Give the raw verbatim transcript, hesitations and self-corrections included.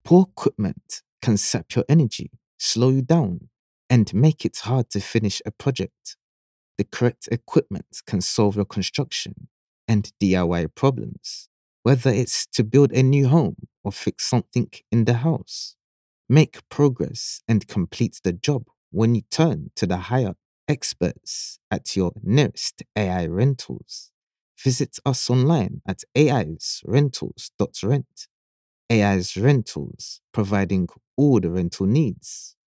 Poor equipment can sap your energy, slow you down, and make it hard to finish a project. The correct equipment can solve your construction and D I Y problems, whether it's to build a new home or fix something in the house. Make progress and complete the job when you turn to the higher experts at your nearest A I rentals. Visit us online at aisrentals dot rent. A I's Rentals, providing all the rental needs.